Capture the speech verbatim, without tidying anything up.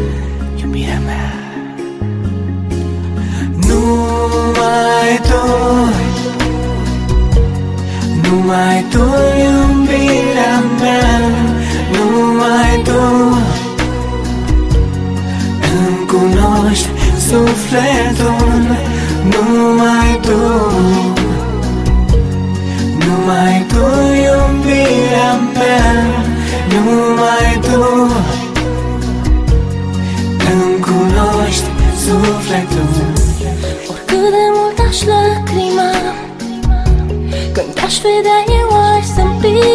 iubirea mea. Numai tu, numai tu, iubirea mea. Numai tu îmi cunoști sufletul. Numai tu, numai tu, iubirea mea. Numai tu îmi cunoști sufletul. Oricât de mult aș lacrima, când te-aș vedea eu aș zâmbi.